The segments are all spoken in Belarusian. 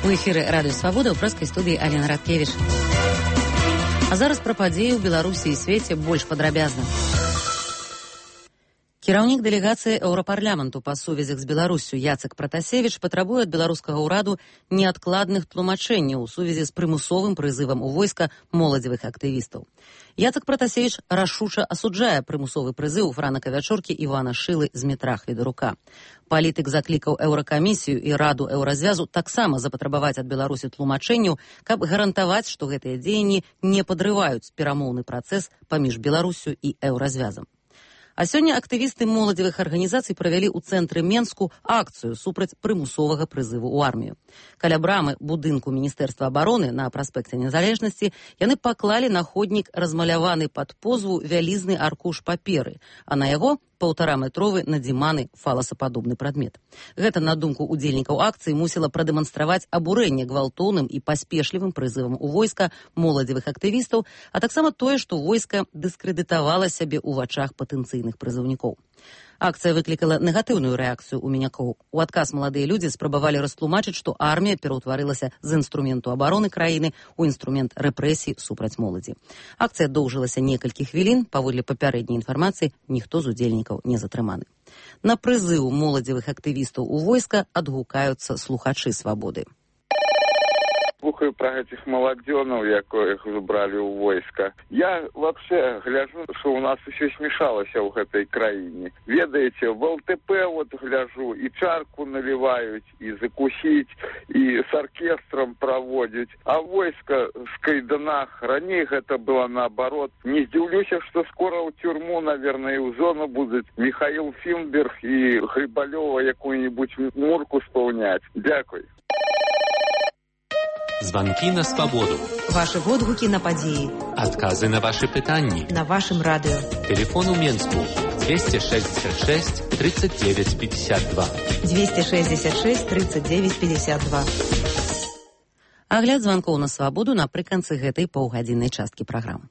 У эфіры радыё Свабода ў прэскай студыі Алена Радкевіч. А зараз пра падзеі ў Беларусі і свеце больш падрабязна. Кіраўнік дэлегацыі Еўрапарламенту па сувязях з Беларуссю Яцек Пратасевіч патрабуе ад беларускага ўраду неадкладных тлумачэнняў у сувязі з прымусовым прызывам у войска моладзевых актывістаў. Яцек Пратасевіч рашуча асуджае прымусовы прызыў франака вячоркі Івана Шылы з метра Хведырука. Палітык заклікаў Еўракамісію і Раду Еўразвязу таксама запатрабаваць ад Беларусі тлумачэнняў, каб гарантаваць, што гэтыя дзеянні не падрываюць перамоўны працэс паміж Беларуссю і Еўразвязам. А сёння актывісты моладзевых арганізацый правялі ў цэнтры Менску акцыю супраць прымусовага прызыву ў армію. Каля брамы будынку Міністэрства абароны на праспекце Незалежнасці яны паклалі на ходнік размаляваны пад позву вялізны аркуш паперы, а на яго 1,5-метровы надзіманы фаласападобны прадмет. Гэта, на думку удзельнікаў акцыі, мусіла прадэманстраваць абурэнне гвалтоўным і паспешлівым прызывам у войска моладзевых актывістаў, а таксама тое, што войска дыскрэдытавала сябе ў вачах патэнцыйных прызыўнікоў. Акцыя выклікала негатыўную рэакцыю ў мінякоў. У адказ маладыя людзі спрабавалі растлумачыць, што армія пераўтварылася з інструменту абароны краіны ў інструмент рэпрэсій супраць моладзі. Акцыя доўжылася некалькі хвілін, паводле папярэдняй інфармацыі, ніхто з удзельнікаў не затрыманы. На прызыў моладзевых актывістаў у войска адгукаюцца слухачы Свабоды. Слухаю про этих молодёнов, яких забрали у войска. Я вообще гляжу, что у нас еще смешалось в этой краине. Ведаете, в ЛТП вот гляжу, и чарку наливают, и закусить, и с оркестром проводят. А войска в кайданах, ранее это было наоборот. Не здивлюсь, что скоро в тюрьму, наверное, и в зону будут Михаил Финберг и Грибалева какую-нибудь мурку исполнять. Дякую. Званкі на свабоду. Ваши водгукі на падзеі. Адказы на ваши пытанні. На вашым радыё. Телефон у Менску 266 39 52. 266 39 52. Агляд званкоў на свабоду напрыканцы гэтай паўгадзіннай часткі праграмы.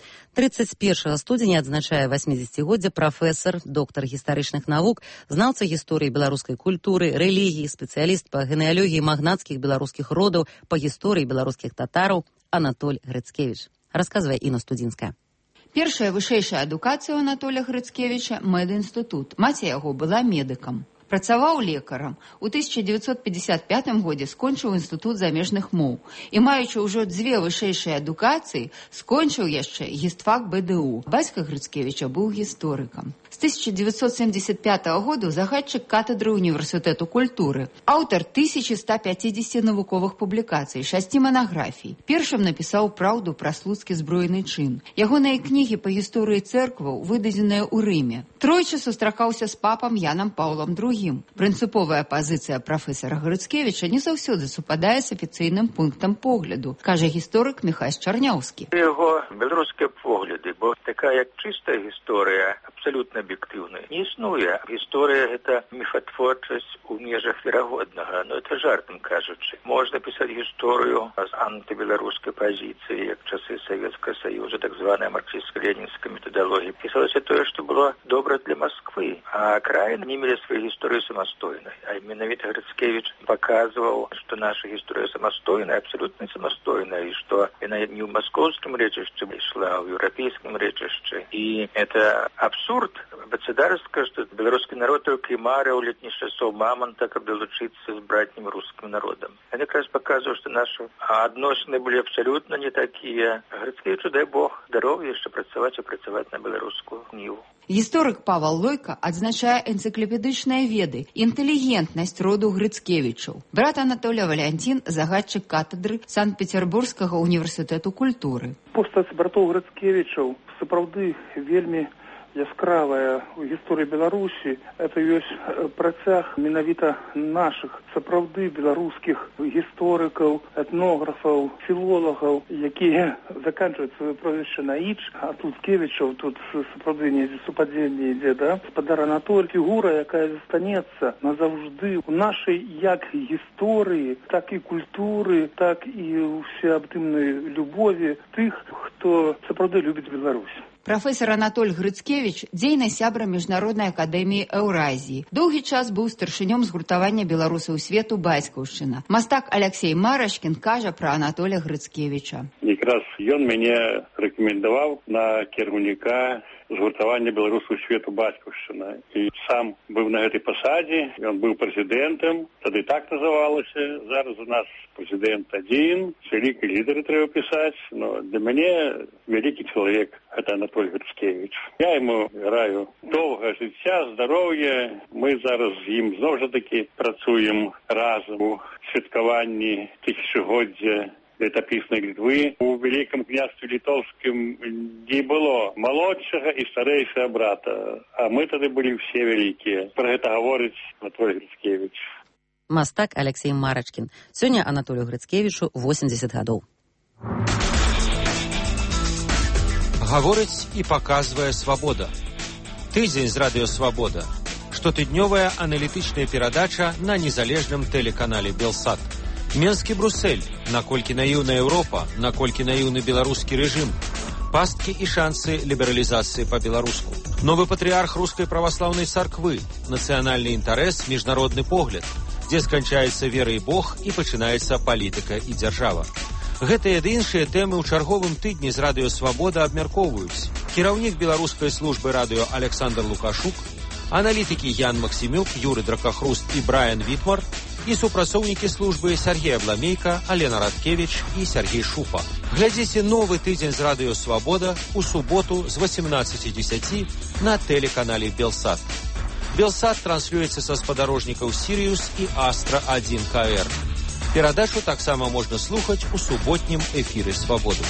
31 студзеня адзначае 80-годдзе прафесар, доктар гістарычных навук, знаўца гісторыі беларускай культуры, рэлігіі, спецыяліст па генеалогіі магнацкіх беларускіх родаў, па гісторыі беларускіх татараў Анатоль Грыцкевіч. Расказвае Інна Студзінская. Першая вышэйшая адукацыя ў Анатоля Грыцкевіча – медінстытут. Маці яго была медыкам. Працаваў лекарам. У 1955 годзе скончыў інстытут замежных моў і, маючы ўжо 2 вышэйшыя адукацыі, скончыў яшчэ гістфак БДУ. Бацька Грыцкевіча быў гісторыкам. З 1975 году загадчык катедры універсітэту культуры, аўтар 1150 навуковых публікацый, 6 манаграфій. Першым напісаў праўду пра слуцкі збройны чын. Ягоныя кнігі па гісторыі цэркваў выдадзеныя ў Рыме. Тройчы сустракаўся з папам Янам Паўлам II. Прынцыповая пазіцыя прафесара Грыцкевіча не заўсёды супадае з афіцыйным пунктам погляду, кажа гісторык Міхась Чарняўскі. Яго беларускія погляды, бо такая чыстая гісторыя, абсалютна аб'ектыўная, не існуе. Гісторыя – гэта міфатворчасць у межах верагоднага, но это жартам кажучы. Можна пісаць гісторыю з антыбеларускай пазіцыі, як часы Савецкага Саюза, так званая марксістска-ленінская метадалогія. Пісалася тое, што было добра для Москвы, а краіны не мелі свае гісторыі самастойнай. А менавіта Грыцкевіч паказваў, што наша гісторыя самастойная, абсалютна самастойная, і што яна не ў маскоўскім рэчышчы ішла, а ў еўрапейскім рэчышчы. І это абсурд. Абацадарска, што беларускі народ толькі марыў летніх часоў мамонта, каб далучыцца з братнім рускім народам. Яны якраз паказваюць, што нашы адносіны былі абсалютна не такія. Грыцкевічу, дай Бог, здароўя яшчэ працаваць і працаваць на беларускую ніву. Гісторык Павел Лойка адзначае энцыклапедычныя веды, інтэлігентнасць роду Грыцкевічаў. Брат Анатоля Валянцін – загадчык катедры Санкт-Петербургскага універсітэту культуры. Постаць братоў Грыцкевічаў сапраўды вельмі яскравая ў гісторыі Беларусі. Это ёсць працяг менавіта нашых сапраўды беларускіх гісторыкаў, этнографаў, філолагаў, якія заканчваюць сваё прозвішча на «іч», а тут Кевічаў, тут сапраўды недзе супадзенне ідзе, да? Спадар Анатоль, фігура, якая застанецца назаўжды ў нашай як гісторыі, так і культуры, так і ўсеабдымнай любові тых, хто сапраўды любіць Беларусь. Прафесор Анатоль Грыцкевіч дзейны сябра міжнароднай акадэміі Еўразіі. Доўгі час быў старшынём згуртавання беларусаў свету бацькаўшчына. Мастак Алексей Марашкін кажа пра Анатоля Грыцкевіча. Якраз ён мяне рэкамендаваў на кіраўніка згуртавання беларусаў свету бацькаўшчына. І сам быў на гэтай пасадзе, ён быў прэзідэнтам, тады так называлася. Зараз у нас прэзідэнт адзін, вялікі лідары трэба пісаць, но для мяне вялікі чалавек гэта Анатоль Грыцкевіч. Я яму раю доўга жыцця, здароўя. Мы зараз з ім зноў жа такі працуем разам у святкаванні тысячагоддзя летапіснай Літвы. У Вялікім княстве літоўскім не было малодшага і старэйшага брата, а мы тады былі ўсе вялікія. Пра гэта гаворыць Анатоль Грыцкевіч. Мастак Алексей Марачкін. Сёння Анатолію Грыцкевічу 80 гадоў. Гаворыць і паказвае «Свабода». Тыдзень з радыё «Свабода». Штотыднёвая аналітычная перадача на незалежным тэлеканале «Белсат». Менскі Бруссель. Наколькі наіўная Еўропа, наколькі наіўны беларускі рэжым. Пасткі і шансы лібералізацыі па-беларуску. Новы патрыарх рускай праваслаўнай царквы. Нацыянальны інтарэс, міжнародны погляд. Дзе сканчаецца вера і Бог і пачынаецца палітыка і дзяржава. Гэтыя ды іншыя тэмы ў чарговым тыдні з радыё «Свабода» абмяркоўваюць. Кіраўнік беларускай службы радыё Александр Лукашук, аналітыкі Ян Максімюк, Юры Дракахруст і Брайан Вітмар і супрацоўнікі службы Сергей Абламейка, Алена Радкевіч і Сергей Шупа. Глядзіце новы тыдзень з радыё «Свабода» у суботу з 18:10 на тэлеканале «Белсат». «Белсат» транслюецца са спадарожнікаў «Сіриус» і «Астра-1 КР». Перадачу таксама можна слухаць у суботнім эфіры «Свабоды».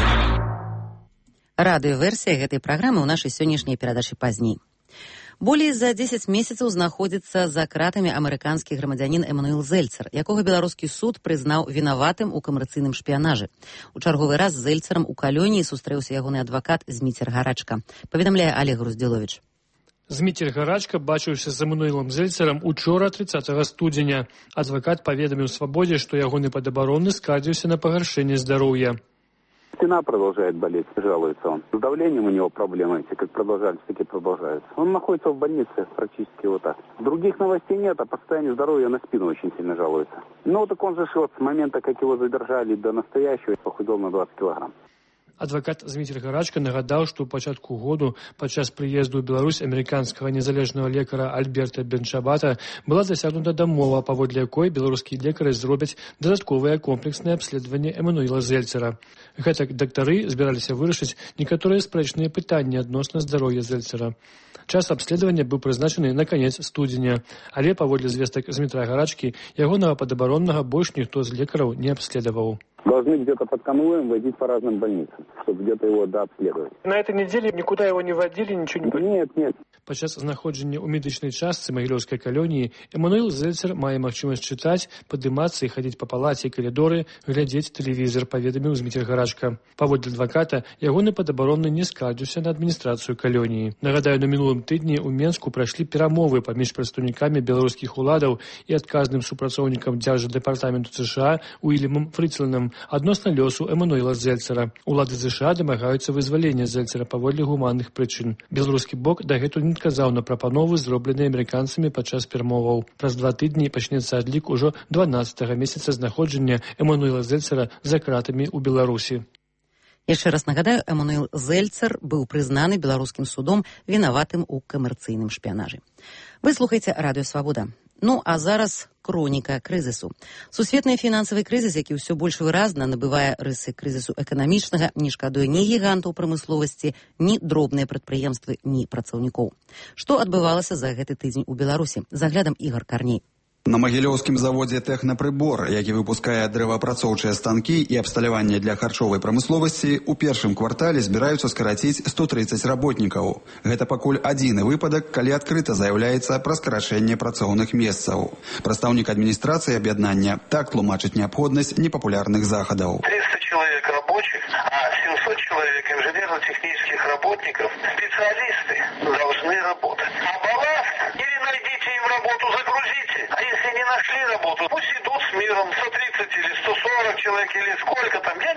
Радыёверсія гэтай праграмы ў нашай сённяшняй перадачы пазней. Болей за 10 месяцаў знаходзіцца за кратамі амерыканскі грамадзянін Эмануэл Зельцер, якога беларускі суд прызнаў вінаватым у камерцыйным шпіянажы. У чарговы раз з Зельцерам у калоніі сустрэўся ягоны адвакат Зміцер Гарачка. Паведамляе Олег Груздзіловіч. Зміцер Гарачка бачыўся з Эмануэлам Зельцерам учора 30 студзеня. Адвакат паведаміў «Свабодзе», што ягоны падабаронны скардзіўся на пагаршэнне здароўя. Спина продолжает болеть, жалуется он. С давлением у него проблемы, эти как продолжались, так и продолжаются. Он находится в больнице практически вот так. Других новостей нет, а по состоянию здоровья на спину очень сильно жалуется. Ну так он же вот с момента, как его задержали до настоящего, похудел на 20 килограмм. Адвакат Зміцер Гарачка нагадаў, што ў пачатку году падчас прыезду ў Беларусь амерыканскага незалежнага лекара Альберта Бенчабата была дасягнута дамова, паводле якой беларускія лекары зробяць дадатковае комплекснае абследаванне Эмануэла Зельцера. Гэтак дактары збіраліся вырашыць некаторыя спрэчныя пытанні адносна здароўя Зельцера. Час абследавання быў прызначаны на канец студзеня, але паводле звестак Змітра Гарачкі ягонага падабароннага больш ніхто з лекараў не абследаваў. Должны где-то под конвоем водить по разным больницам, чтобы где-то его дообследовать. На этой неделе никуда его не водили, ничего не водили? Нет. Падчас знаходжання ў медычнай частцы магілёўскай калоніі Эмануэл Зельцер мае магчымасць чытаць, падымацца і хадзіць па палаце і калідоры, глядзець тэлевізор, паведаміў Зміцер Гарачка. Паводле адваката, ягоны падабаронны не скардзіўся на адміністрацыю калоніі. Нагадаю, на мінулым тыдні ў Менску прайшлі перамовы паміж прадстаўнікамі беларускіх уладаў і адказным супрацоўнікам дзярждэпартаменту США Уільямам Фрыцлендам адносна лёсу Эмануэла Зельцера. Улады США дамагаюцца вызвалення Зельцера паводле гуманных прычын. Беларускі бок дагэтуль не адказаў на прапановы, зробленыя амерыканцамі падчас перамоваў. Праз 2 тыдні пачнецца адлік ужо 12-го месяца знаходжання Эмануэла Зельцера за кратамі ў Беларусі. Яшчэ раз нагадаю, Эмануэл Зельцер быў прызнаны беларускім судом вінаватым у камерцыйным шпіянажы. Вы слухаеце радыё «Свабода». Ну, а зараз хроніка крызісу. Сусветны фінансавы крызіс, які ўсё больш выразна набывае рысы крызісу эканамічнага, не шкадуе ні гігантаў прамысловасці, ні дробныя прадпрыемствы, ні працаўнікоў. Што адбывалася за гэты тыдзень у Беларусі? За аглядам Ігор Карней. На магілёўскім заводзе «Тэхнапрыбор», які выпускае дрэваапрацоўчыя станкі і абсталяванне для харчовай прамысловасці, у першым квартале збіраюцца скараціць 130 работнікаў. Гэта пакуль адзіны выпадак, калі адкрыта заяўляецца пра скарачэнне працоўных месцаў. Прадстаўнік адміністрацыі аб'яднання так тлумачыць неабходнасць непапулярных захадаў. 300 человек рабочих, а 700 человек инженерно-технических работников, специалисты должны работать. А балласт или найдите им работу, загрузите. А если не нашли работу, пусть идут с миром 130 или 140 человек или сколько там, я не знаю.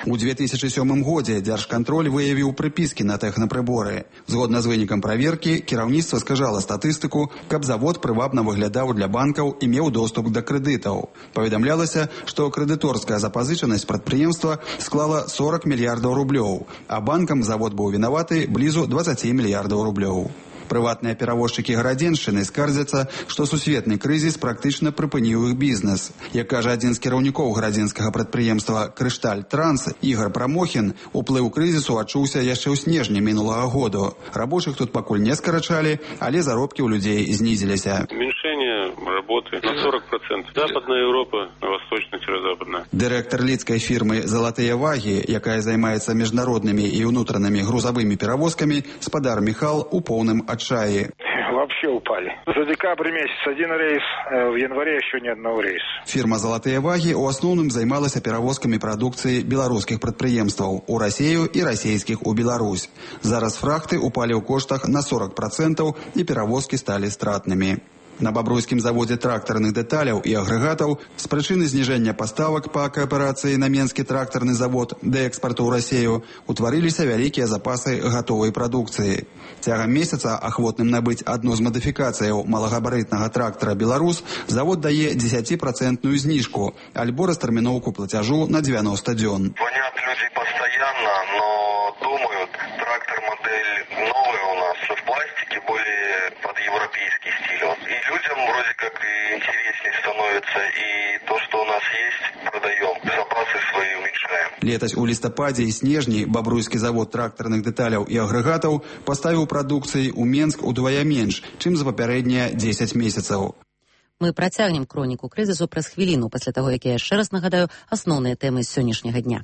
У 2007 годзе Дзяржкантроль выявіў прыпіскі на тэхнапрыборы. Згодна з вынікам праверкі, кіраўніцтва скажала статыстыку, каб завод прывабна выглядаў для банкаў і меў доступ да крэдытаў. Паведамлялася, што крэдыторская запазычанасць прадпрыемства склала 40 мільярдаў рублёў, а банкам завод быў вінаваты блізу 20 мільярдаў рублёў. Прыватныя перавозчыкі гарадзеншчыны скардзяцца, што сусветны крызіс практычна прыпыніў іх бізнес. Як кажа адзін з кіраўнікоў гарадзенскага прадпрыемства «Крышталь Транс» Ігор Прамохін, уплыў крызісу адчуўся яшчэ ў снежні мінулага году. Рабочых тут пакуль не скарачалі, але заробкі ў людзей знізіліся. Уменьшение работы на 40%. Западная Европа, восточно-северо-западная. Дырэктар лідскай фірмы «Залатыя вагі», якая займаецца міжнароднымі і ўнутранымі грузавымі перавозкамі, спадар Міхал у поўным отчаянии. Вообще упали. За декабрь месяц один рейс, в январе еще ни одного рейса. Фирма «Золотые ваги» у основном займалася перевозками продукции белорусских предприемстваў у Россию и российских у Беларусь. Зараз фрахты упали у коштах на 40% и перевозки стали стратными. На Бабруйскім заводзе трактарных дэталяў і агрэгатаў з прычыны зніжэння паставак па кааперацыі на Менскі трактарны завод да экспарту ў Расію утварыліся вялікія запасы гатовай прадукцыі. Цягам месяца ахвотным набыць адну з мадыфікацыяў малагабарытнага трактара «Беларус» завод дае 10% зніжку, альбо растэрміноўку плацяжу на 90 дзён. Звонят люди постоянно, но думают, трактор модель новая у нас, в пластике, более под европейский стиль. И людям вроде как и интереснее становится, и то, что у нас есть, продаем, запасы свои уменьшаем. Летась у лістападзе і снежні Бабруйскі завод трактарных дэталяў і агрэгатаў паставіў прадукцыі ў Менск удвая менш, чым за папярэднія 10 месяцаў. Мы працягнем хроніку крызісу праз хвіліну, пасля таго, як я яшчэ раз нагадаю асноўныя тэмы сённяшняга дня.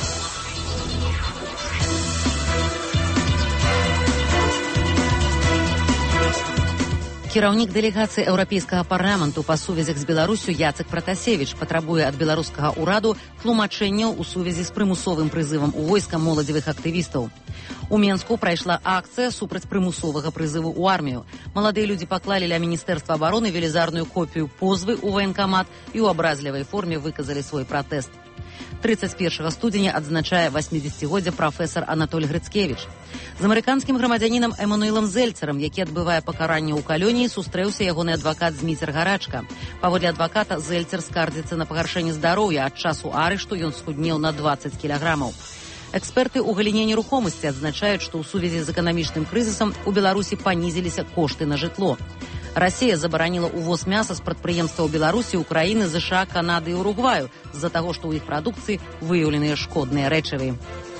Кіраўнік дэлегацыі Еўрапейскага парламенту па сувязях з Беларусю Яцек Пратасевіч патрабуе ад беларускага ўраду тлумачэнняў у сувязі з прымусовым прызывам у войска моладзевых актывістаў. У Менску прайшла акцыя супраць прымусовага прызыву ў армію. Маладыя людзі паклалі ля Міністэрства абароны велізарную копію позвы ў ваенкамат і ў абразлівай форме выказалі свой пратэст. 31 студзеня адзначае 80-годдзе прафесар Анатоль Грыцкевіч. З амерыканскім грамадзянінам Эмануэлам Зельцерам, які адбывае пакаранне ў калоніі, сустрэўся ягоны адвакат Зміцер Гарачка. Паводле адваката, Зельцер скардзіцца на пагаршэнне здароўя. Ад часу арышту ён схуднеў на 20 кілаграмаў. Эксперты ў галіне нерухомасці адзначаюць, што ў сувязі з эканамічным крызісам у Беларусі панізіліся кошты на жытло. Расія забараніла ўвоз мяса з прадпрыемстваў Беларусі, Украіны, ЗША, Канады і Уругваю з-за таго, што ў іх прадукцыі выяўленыя шкодныя рэчывы.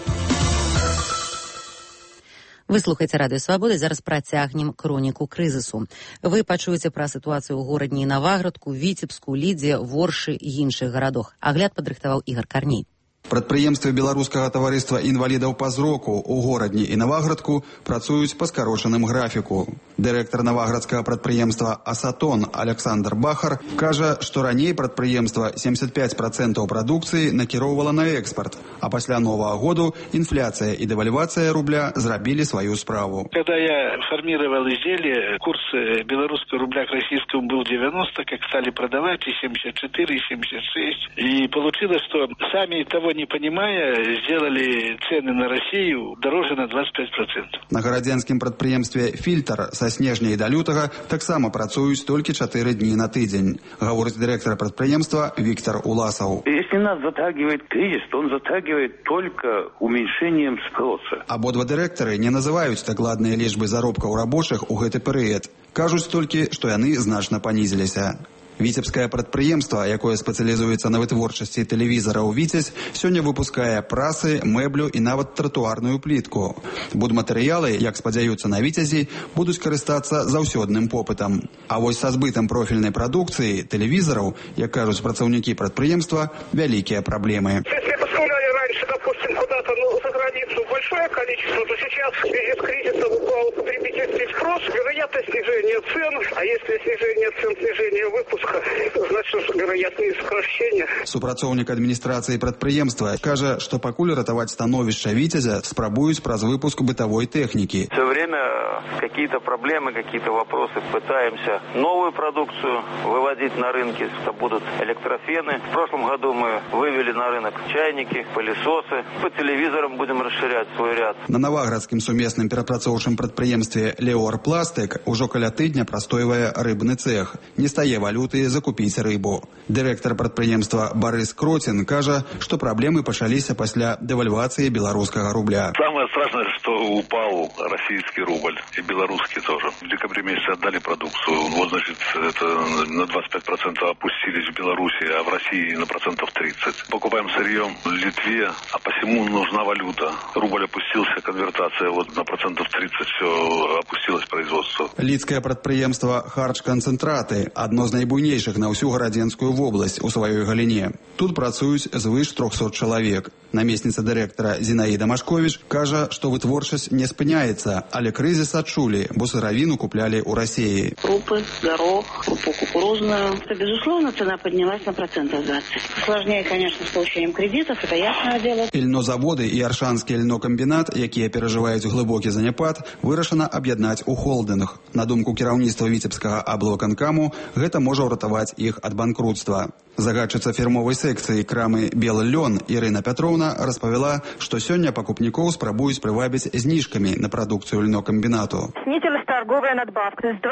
Вы слухаеце Радыё Свабода, зараз працягнем хроніку крызісу. Вы пачуеце пра сітуацыю ў горадні Наваградку, Віцебску, Лідзе, Воршы і іншых гарадах. Агляд падрыхтаваў Ігар Карней. Прадпрыемствы беларускага таварыства інвалідаў па зроку ў горадні і Наваградку працуюць па скарочаным графіку. Дырэктар наваградскага прадпрыемства «Асатон» Александр Бахар кажа, што раней прадпрыемства 75% прадукцыі накіроўвала на экспарт, а пасля Новага году инфляция и девальвация рубля зрабілі свою справу. Когда я формировал изделие, курс белорусского рубля к российскому был 90, как стали продавать и 74, и 76. И получилось, что сами того не понимая, сделали цены на Россию дороже на 25%. На гарадзенскім прадпрыемстве «Фильтр» са снежня і да лютага таксама працуюць толькі 4 дні на тыдзень, гаворыць дырэктар прадпрыемства Виктор Уласаў. Если нас затрагивает кризис, то он затрагивает только уменьшением спроса. Абодва дырэктары не называюць дакладныя лічбы заробкаў рабочых у гэты перыяд. Кажуць толькі, што яны значна панізіліся. Віцебскае прадпрыемства, якое спецыялізуецца на вытворчасці тэлевізараў «Віцязь», сёння выпускае прасы, мэблю і нават тратуарную плітку. Будматэрыялы, як спадзяюцца на «Віцязі», будуць карыстацца заўсёдным попытам. А вось са збытам профільнай прадукцыі, тэлевізараў, як кажуць працаўнікі прадпрыемства, вялікія праблемы. Если поставляли раньше, допустим, куда-то за границу большое количество, то сейчас в связи с кризисом упал потребительский спрос, вероятно снижение цен, а если снижение цен, снижение выпуска, значит вероятно и сокращение. Супрацоўнік адміністрацыі прадпрыемства кажа, што пакуль ратаваць становішча Віцязя спрабуюць праз выпуск бытавой тэхнікі. Все время какие-то проблемы, какие-то вопросы. Пытаемся новую продукцию выводить на рынки, это будут электрофены. В прошлом году мы вывели на рынок чайники, пылесосы. По телевизорам будем расширять свой ряд. На наваградскім сумесным перапрацоўчым прадпрыемстве «Леор Пластык» ужо каля тыдня прастойвае рыбны цэх. Не стае валюты закупіць рыбу. Дырэктар прадпрыемства Барыс Кроцін кажа, што праблемы пачаліся пасля дэвальвацыі беларускага рубля. Самое страшное, что упал российский рубль и белорусский тоже. В декабре месяце отдали продукцию. Вот, значит, это на 25% опустились в Беларуси, а в России на 30%. Покупаем сырье в Литве, а посему нужна валюта. Рубль опустился, конвертация вот на 30% все опустилось производство. Лідскае прадпрыемства «Харч-канцэнтраты» адно з найбуйнейшых на ўсю гарадзенскую вобласць у сваёй галіне. Тут працуюць звыш 300 чалавек. Намесніца дырэктара Зінаіда Машковіч кажа, што вытворчасць не спыняецца, але крызіс адчулі, бо сыравіну куплялі ў Расіі. Крупы, горох, крупу кукурузную. Безусловно, цена поднялась на 20%. Сложнее, конечно, с получением кредитов, это ясное дело. Ільнозаводы і Аршанскі ільнокамбінат, якія перажываюць глыбокі заняпад, вырашана аб'яднаць у холдынг. На думку кіраўніцтва Віцебскага аблвыканкаму, гэта можа ўратаваць іх ад банкрутства. Загадчыца фірмовай секцыі крамы «Белы лён» Ірына Пятровна распавяла, што сёння пакупнікоў спрабуюць прывабіць зніжкамі на прадукцыю льнокамбінату. Снизилась торговая надбавка с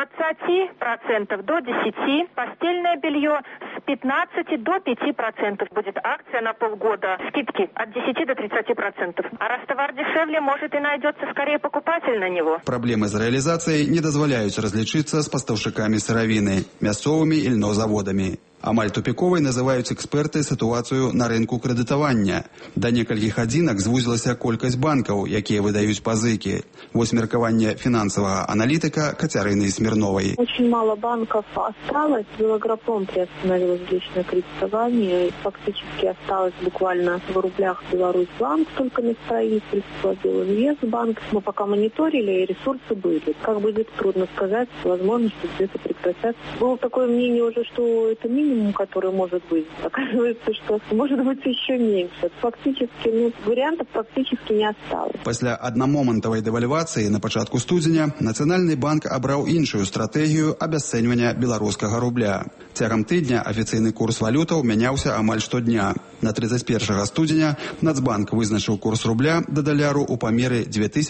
20% до 10%, постельное белье с 15% до 5%. Будет акция на полгода, скидки от 10 до 30%. А раз товар дешевле, может и найдется скорее покупатель на него. Праблемы з рэалізацыяй не дазваляюць разлічыцца з пастаўшчыкамі сыравіны, мясцовымі ільнозаводамі. Амаль тупіковай называюць эксперты сітуацыю на рынку крэдытавання. Да некалькіх адзінак звузілася колькасць банкаў, якія выдаюць пазыкі. Вось меркаванне фінансавага аналітыка Кацярыны Смирновой. Очень мало банков осталось. Белагропом приостановилось личное кредитование. Фактически осталось буквально в рублях Беларусьбанк, только на строительство, Белинвестбанк. Мы пока мониторили, и ресурсы были. Как будет, трудно сказать. Возможно, что где-то прекратятся. Было такое мнение уже, что это минимум, который может быть. Оказывается, что может быть еще меньше. Фактически, вариантов практически не осталось. Пасля аднамомантавай дэвальвацыі на пачатку студзеня Нацыянальны банк абраў іншую стратэгію абясцэньвання беларускага рубля. Цягам тыдня афіцыйны курс валютаў мяняўся амаль штодня. На 31 студзеня Нацбанк вызначыў курс рубля да даляру ў памеры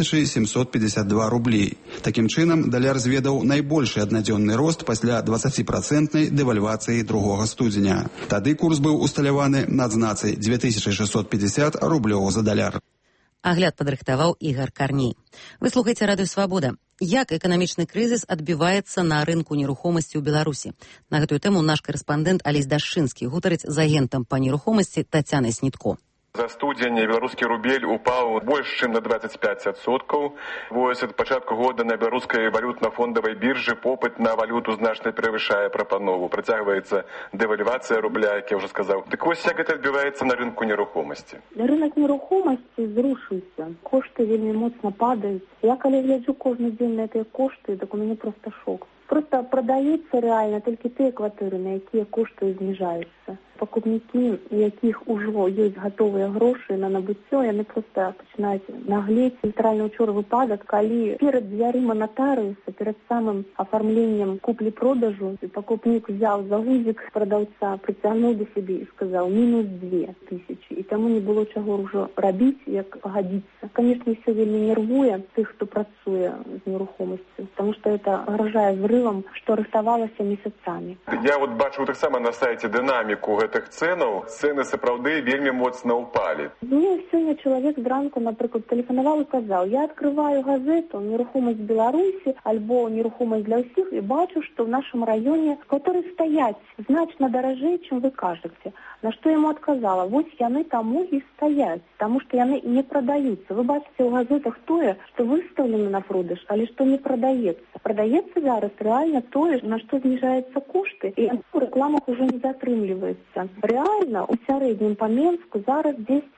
2752 рублі. Такім чынам, даляр зведаў найбольшы аднадзённы рост пасля 20% дэвальвацыі 2 студзеня. Тады курс быў усталяваны на адзнацы 2650 рублёў за даляр. Агляд падрыхтаваў Ігар Карней. Вы слухаеце Радыё Свабода. Як эканамічны крызіс адбіваецца на рынку нерухомасці ў Беларусі? На гэтую тэму наш корэспандэнт Алесь Дашчынскі гутарыць з агентам па нерухомасці Тацянай Снітко. За студзень беларускі рубель упаў больш чым на 25%. Вось ад пачатку года на беларускай валютна-фондавай біржы попыт на валюту значна перавышае прапанову. Працягваецца дэвальвацыя рубля, як я ўжо сказаў. Дык вось як гэта адбіваецца на рынку нерухомасці? Рынок нерухомасці зрушыўся. Кошты вельмі моцна падаюць. Я калі гляджу кожны дзень на гэтыя кошты, так у мяне проста шок. Просто продаюцца рэальна толькі тыя кватэры, на якія кошты зніжаюцца. Пакупнікі, якіх ужо ёсць гатовыя грошы на набыццё, яны проста пачынаюць наглець. Літаральна ўчора выпадак, калі перад дзвярыма нотарыуса, перад самым афармленнем куплі-продажу, пакупнік взяў за гузік прадаўца, прыцягнуў да сябе і сказаў мінус 2000. І таму не было чаго ўжо рабіць, як пагадзіцца. Канешне, ўсё вельмі нервуе тых, хто працуе з нерухомасцю, таму што это гражае зрывам, што рыхтавалася месяцамі. Я вот бачу таксама на сайце дынаміку гэтых цэнаў. Цэны сапраўды вельмі моцна ўпалі. Мне сёння чалавек зранку, напрыклад, тэлефанаваў і казаў: я адкрываю газету «Нерухомасць Беларусі» альбо «Нерухомасць для ўсіх» і бачу, што в нашем раёне кватэры стаяць значна даражэй, чым вы кажаце. На што яму адказала: вось яны таму і стаяць, таму што яны не прадаюцца. Вы бачыце ў газетах тое, што выстаўлена на продаж, але што не прадаецца. Прадаецца зараз реально тое, на што зніжаюцца кошты, і у рекламах уже не затрымліваецца. Реально у сярэднім па Менску зараз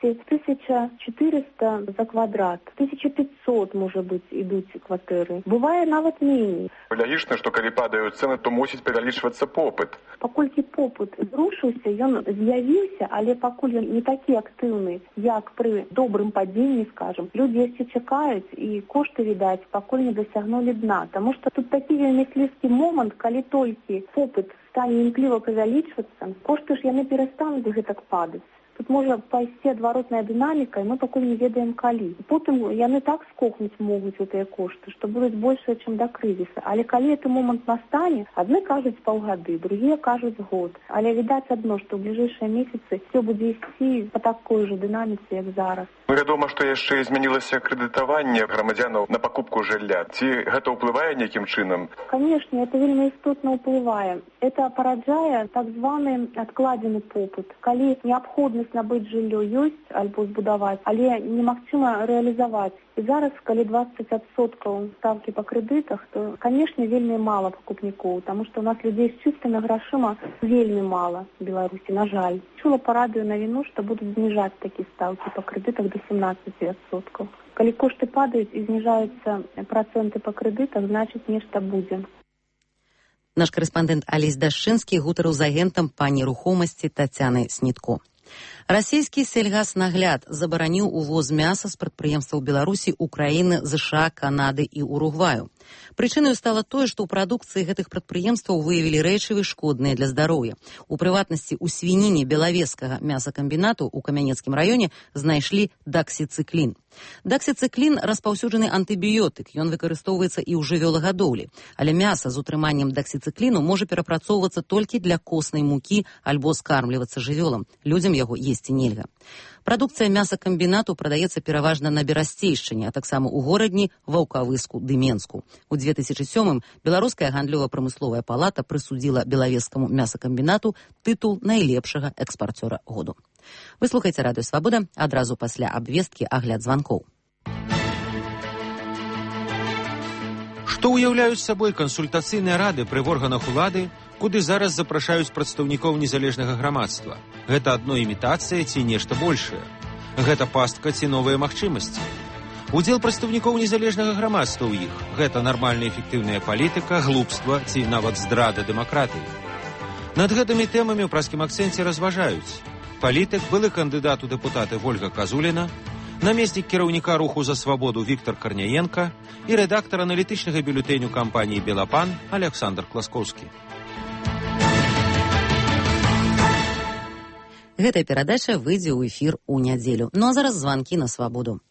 1400 за квадрат, 1500, можа быць, ідуць кватэры. Бывае нават меней. Лагічна, што калі падаюць цэны, то мусіць павялічвацца попыт. Паколькі попыт зрушыўся, ён з'явіўся, але пакуль ён не такі актыўны, як пры добрым падзенні, скажем, людзі яшчэ чакаюць, і кошты, відаць, пакуль не дасягнулі дна. Таму што тут такі вельмі слізкі момант, калі толькі попыт стане імкліва павялічвацца, кошты ж яны перастануць гэтак падаць. Тут можа пайсці адваротная дынаміка, і мы пакуль не ведаем калі. Потым яны так скокнуць могуць гэтыя кошты, што будуць большыя, чым да крызіса. Але калі гэты момант настане, адны кажуць паўгады, другія кажуць год. Але відаць адно, што ў бліжэйшыя месяцы все будзе ісці па такой жа дынаміцы, як зараз. Вядома, што яшчэ змянілася крэдытаванне грамадзянаў на пакупку жылля. Ці гэта ўплывае нейкім чынам? Канешне, это вельмі істотна ўплывае. Это параджае так званы адкладзены попыт. Калі неабходнасць набыць жыллё ёсць альбо збудаваць, але немагчыма рэалізаваць. І зараз, калі 20% ставкі па крэдытах, то, канешне, вельмі мала пакупнікоў, таму што у нас людзей з чыстымі грашыма вельмі мала в Беларусі, на жаль. Чула па радыё навіну, што будуць зніжаць такія стаўкі па крэдытах до 17%. Калі кошты падаюць і зніжаюцца працэнты па крэдытах, значыць, нешта будзе. Наш корэспандэнт Алесь Дашчынскі гутарыў з агентам па нерухомасці Тацянай Снітко. Расійскі сельгаснагляд забараніў увоз мяса з прадпрыемстваў Беларусі, Украіны, ЗША, Канады і Уругваю. Прычынаю стала тое, што ў прадукцыі гэтых прадпрыемстваў выявілі рэчывы шкодныя для здароўя. У прыватнасці, у свініне белавежскага мясакамбінату ў Камянецкім раёне знайшлі даксіцыклін. Даксіцыклін – распаўсюджаны антыбіётык, ён выкарыстоўваецца і ў жывёлагадоўлі. Але мяса з утрыманнем даксіцыкліну можа перапрацоўвацца толькі для коснай мукі альбо скармлівацца жывёлам. Людзям яго есці нельга. Прадукцыя мясакамбінату прадаецца пераважна на Берасцейшчыне, а таксама ў горадні Ваўкавыску ды Менску. У 2007-м Беларуская гандлёва-прамысловая палата прысудзіла белавежскаму мясакамбінату тытул найлепшага экспарцёра году. Вы слухаеце Радыё Свабода, адразу пасля абвесткі агляд званкоў. Што ўяўляюць сабой кансультацыйныя рады пры органах улады, куды зараз запрашаюць прадстаўнікоў незалежнага грамадства? Гэта адно імітацыя ці нешта большае? Гэта пастка ці новыя магчымасці? Удзел прадстаўнікоў незалежнага грамадства ў іх – гэта нармальная эфектыўная палітыка, глупства ці нават здрада дэмакратыі. Над гэтымі тэмамі ў праскім акцэнце разважаюць палітык, былы кандыдат у дэпутаты Вольга Казуліна, намеснік кіраўніка руху за свабоду Віктор Карняенка і рэдактар аналітычнага бюлетэню кампаніі «Белапан» Александр Класкоўскі. Гэтая перадача выйдзе ў эфір у нядзелю. Ну а зараз званкі на свабоду.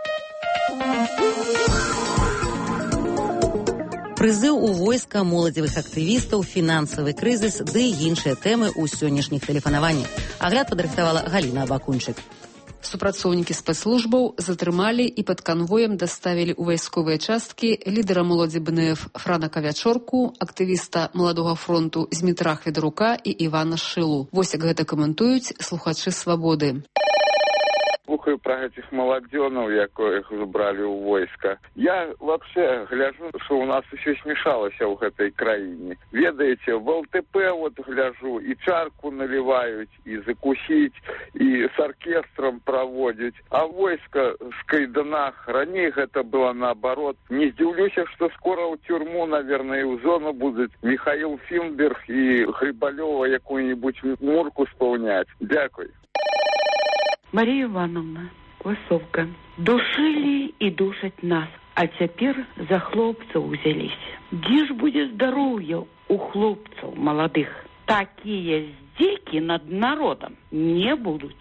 Прызыў у войска моладзевых актывістаў, фінансавы крызіс ды іншыя тэмы ў сённяшніх тэлефанаваннях. Агляд падрыхтавала Галіна Абакунчык. Супрацоўнікі спецслужбаў затрымалі і пад канвоем даставілі ў вайсковыя часткі лідара моладзі БНФ Франака Вячорку, актывіста Маладога фронту Змітра Хведарука і Івана Шылу. Вось як гэта каментуюць слухачы Свабоды. Слухаю про гэтых маладзёнаў, якіх забралі ў войска. Я вообще гляжу, што у нас усё смешалася ў гэтай краіне. Ведаеце, в ЛТП вот гляжу, і чарку наливаюць, і закусіць, і з аркестрам праводзяць. А войска з кайданах, раней гэта было наоборот. Не здзіўлюся, што скоро ў тюрму, наверное, і ў зону будуць Михаил Фінберг і Грибалёва якую-нибудь мурку спаўняць. Дякую. Мария Ивановна, Квасовка. Душили и душать нас, а теперь за хлопцев взялись. Где ж будет здоровье у хлопцев молодых? Такие здеки над народом не будут.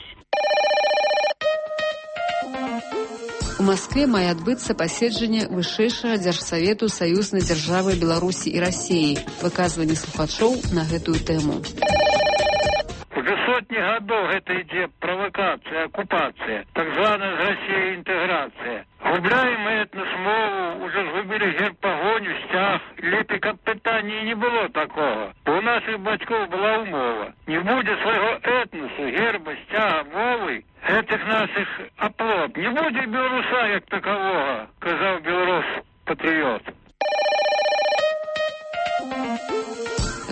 У Москве мае адбыцца паседжанне вышэйшага дзяржсавету саюзнай дзяржавы Беларусі і Расіі. Выказванне слухачоў на гэтую тэму. Уже сотни годов это идет провокация, оккупация, так званая з Россией интеграция. Губляем мы этнос-мову, уже згубили герб погоню, стяг. Лепі как питання не було такого. У наших батьків була умова. Не буде свого етносу, герба, стяга, мови, этих наших оплот. Не буде білоруса як такового, казав білорус-патріот.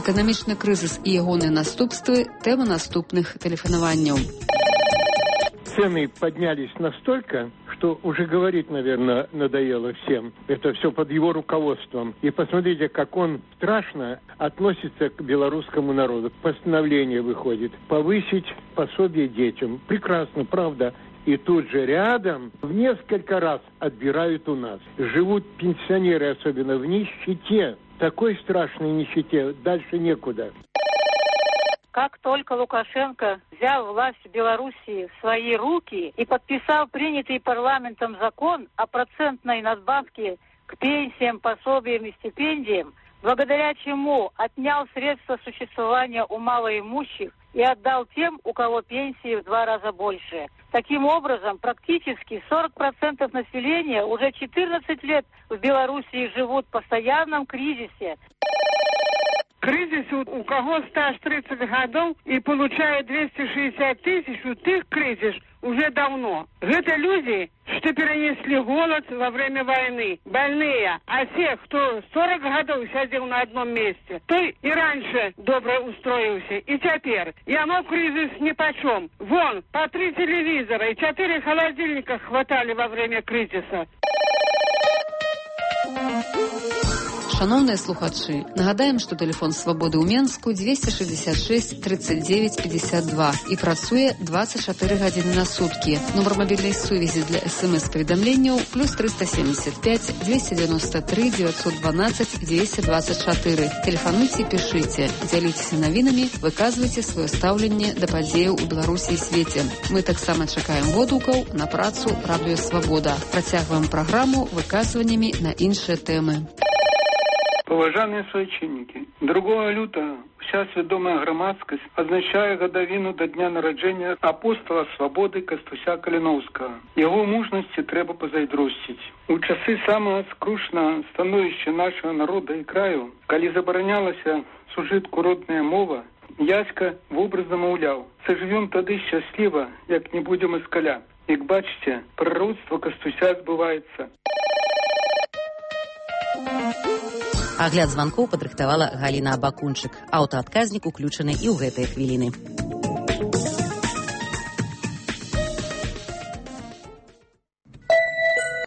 Эканамічны крызіс і ягоныя наступствы – тэма наступных тэлефанаванняў. Цены поднялись настолько, что уже говорить, наверное, надоело всем. Это все под его руководством. И посмотрите, как он страшно относится к белорусскому народу. Постановление выходит повысить пособие детям. Прекрасно, правда. И тут же рядом в несколько раз отбирают у нас. Живут пенсионеры, особенно в нищете. Такой страшной нищете. Дальше некуда. Как только Лукашенко взял власть в Белоруссии в свои руки и подписал принятый парламентом закон о процентной надбавке к пенсиям, пособиям и стипендиям, благодаря чему отнял средства существования у малоимущих и отдал тем, у кого пенсии в 2 раза больше. Таким образом, практически 40% населения уже 14 лет в Белоруссии живут в постоянном кризисе. Кризис, у кого стаж 30 годов и получает 260 тысяч, у тех кризис уже давно. Это люди, что перенесли голод во время войны, больные. А те, кто 40 годов сидел на одном месте, то и раньше добро устроился, и теперь. И оно кризис нипочем. Вон, по 3 телевизора и 4 холодильника хватали во время кризиса. Шановныя слухачы, нагадаем, што тэлефон свабоды ў Менску 266 39 52 і працуе 24 гадзіны на суткі. Нумар мабільнай сувязі для СМС-паведамленняў + 375 293 912 224. Тэлефануйце, пішыце, дзяліцеся навінамі, выказвайце сваё стаўленне да падзеяў у Беларусі і свеце. Мы таксама чакаем водгукаў на працу Радыё Свабода. Працягваем праграму выказваннямі на іншыя тэмы. Поважаныя суайчыннікі, 2 лютага вся свядомая грамадскасць адзначае гадавіну да дня нараджэння апостала свабоды Кастуся Каліноўскага. Яго мужнасці трэба пазайздросціць. У часы самага скрушнага становішча нашага народа і краю, калі забаранялася сужытку родная мова, Яська вобразна маўляў: «Сажывём тады шчасліва, як не будзе маскаля». Як бачыце, прароцтва Кастуся збываецца. Агляд званкоў падрыхтавала Галіна Абакунчык. Аўтаадказнік уключаны і ў гэтыя хвіліны.